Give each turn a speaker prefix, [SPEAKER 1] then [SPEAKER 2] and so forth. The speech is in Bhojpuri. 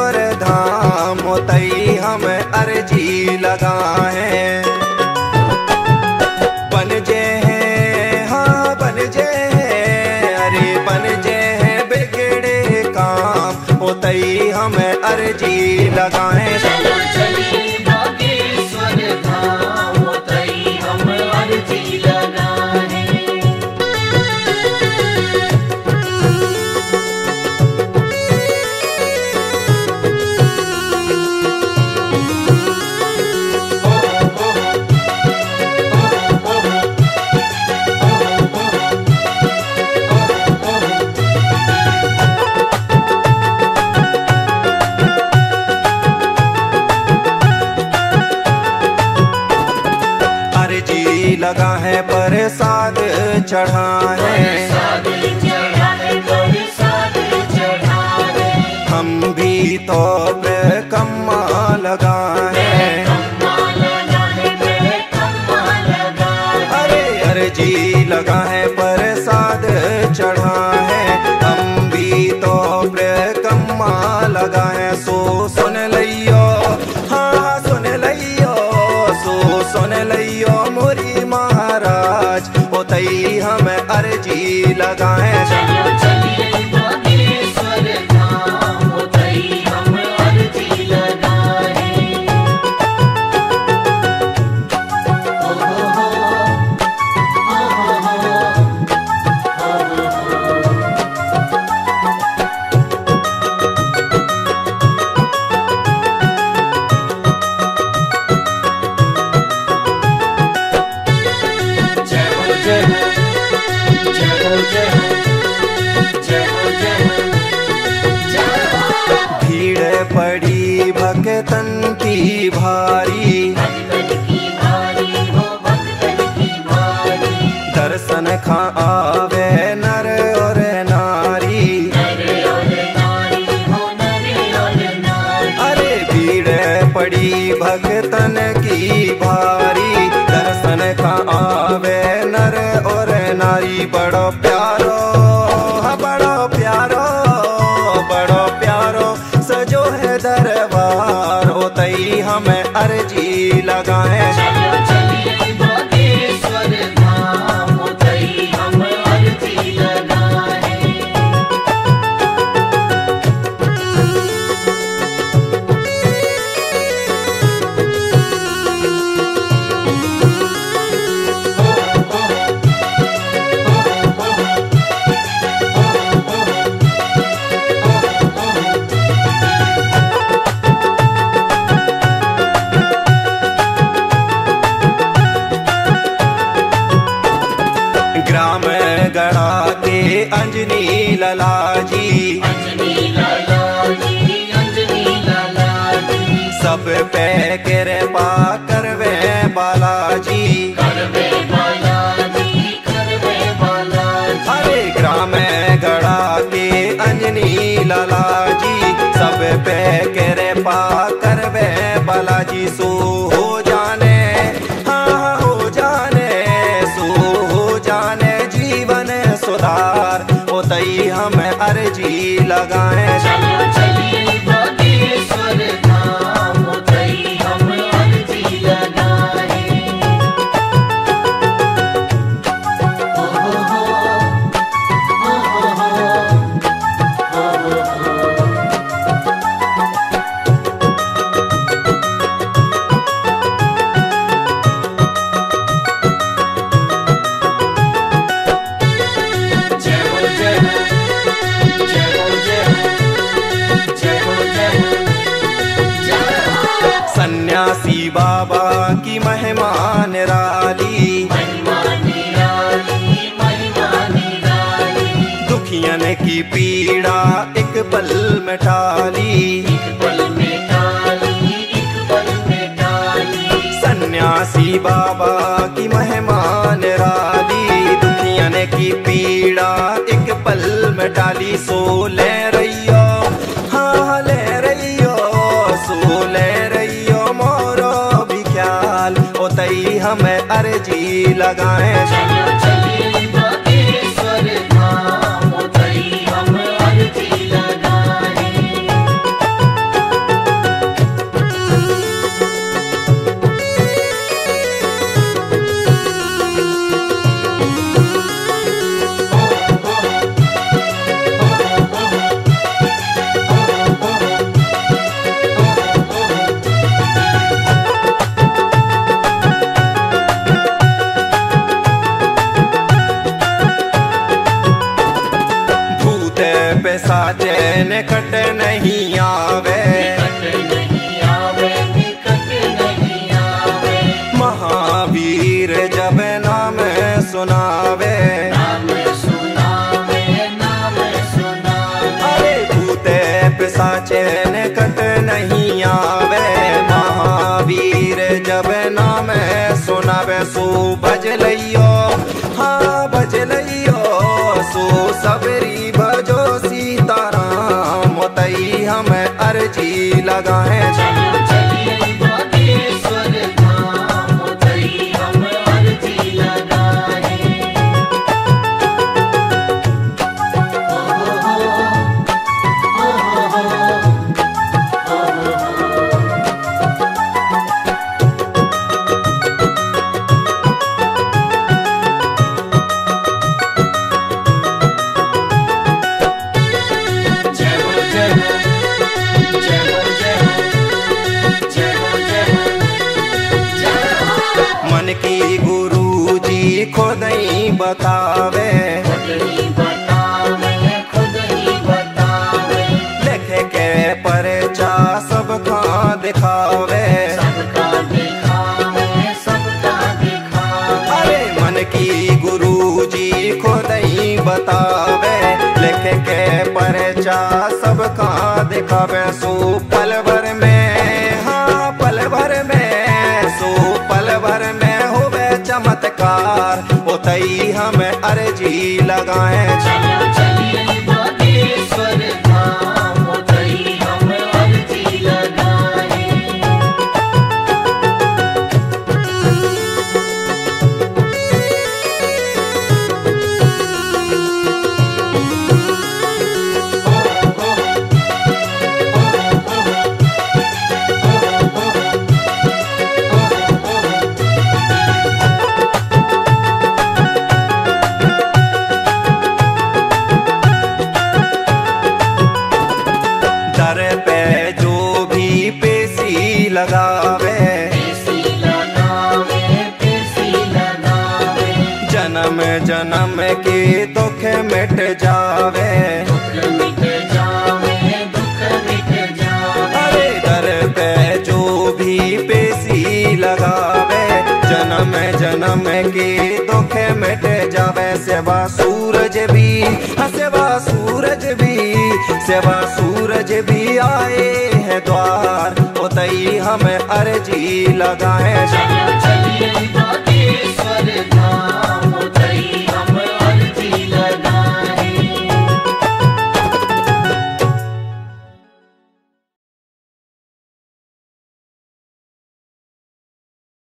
[SPEAKER 1] बागेश्वर धाम तई हम अर्जी लगाए। बन जे हैं हाँ बन जे हैं, अरे बन जे हैं बिगड़े काम तई हम अर्जी लगाए।
[SPEAKER 2] चलो चलिए बागेश्वर धाम तई हम अर्जी लगाए।
[SPEAKER 1] अर्जी लगा है प्रसाद चढ़ाए, हम भी तो कम्मा लगाए। अरे अर्जी लगा है प्रसाद चढ़ाए, हम भी तो कम्मा लगाए। सो सुन लियो हाँ सुन लियो, सो सुन लियो मोरी महाराज तई हम अर्जी लगाए।
[SPEAKER 2] चलो चलिए बागेश्वर धाम तई हम अर्जी लगाए। जय हो जय हो जय हो जय हो जय हो जय हो जय हो।
[SPEAKER 1] भीड़ पड़ी भक्तन की भारी,
[SPEAKER 2] भक्तन की भारी हो भक्तन की भारी।
[SPEAKER 1] दर्शन खा आवे नर और नारी।
[SPEAKER 2] नर और नारी हो नर और नारी।
[SPEAKER 1] अरे भीड़ पड़ी भक्तन की भारी, दर्शन खा आवे नर और नारी। बड़ो प्यारो बड़ो प्यारो बड़ो प्यारो सजो है दरबार तई हम अर्जी लगाए।
[SPEAKER 2] चलो चलिए बागेश्वर धाम तई हम अर्जी लगाए।
[SPEAKER 1] ग्राम गढ़ा के अंजनी ललाजी,
[SPEAKER 2] अंजनी लालाजी अंजनी लालाजी।
[SPEAKER 1] सब पे कृपा करवे बालाजी।
[SPEAKER 2] करवे बालाजी करवे बालाजी।
[SPEAKER 1] अरे ग्राम गढ़ा के अंजनी ललाजी, सब पे कृपा करवे बालाजी। सो हो जाने हाँ हो जाने, सो हो जाने जीवन सुधार तई हम अर्जी लगाए।
[SPEAKER 2] चलो चलिए बागेश्वर धाम तई हम अर्जी लगाए। जय हो जय हो जय हो जय हो जय हो जय हो जय हो।
[SPEAKER 1] सन्यासी बाबा की महिमा निराली,
[SPEAKER 2] महिमा निराली महिमा निराली।
[SPEAKER 1] दुखियन की पीड़ा एक पल में टाली।
[SPEAKER 2] एक पल में टाली एक पल में टाली।
[SPEAKER 1] सन्यासी बाबा की महिमा निराली, दुखियन की पीड़ा एक पल में टाली। सो ले रहियो हाँ ले रहियो, सो ले रहियो मोरो भी ख्याल तई हम अर्जी लगाए।
[SPEAKER 2] चलो चलिए बागेश्वर धाम तई हम अर्जी लगाए।
[SPEAKER 1] पैसा चैन कट नहीं आवे, महावीर जब नाम सुनावे, अरे भूते पिशाचे ने कट नहीं आवे, महावीर जब नाम सुनावे। सो भज लइयो, हाँ भज लइयो, सो सबरी भजो सीताराम, मोतई हम अर्जी लगाए। मन की गुरु जी खुद ही बतावे, लिखे के परचा सबका दिखावे, अरे मन की गुरु जी खुद ही बतावे, लिखे के परचा सबका दिखावे। सो पल भर में, हाँ पल भर में, सो पल भर में होवे चमत्कार, होतई हम अर्जी लगाए। दर पे जो भी पेशी लगावे, जन्म जन्म के दुख मिट जावे, अरे दर पे जो भी पेशी लगावे, जन्म जन्म के दुख मिट जावे। सेवा सूरज भी, सेवा सूरज भी, सेवा सूरज भी आए हैं द्वार, होतई हम अर्जी लगाए।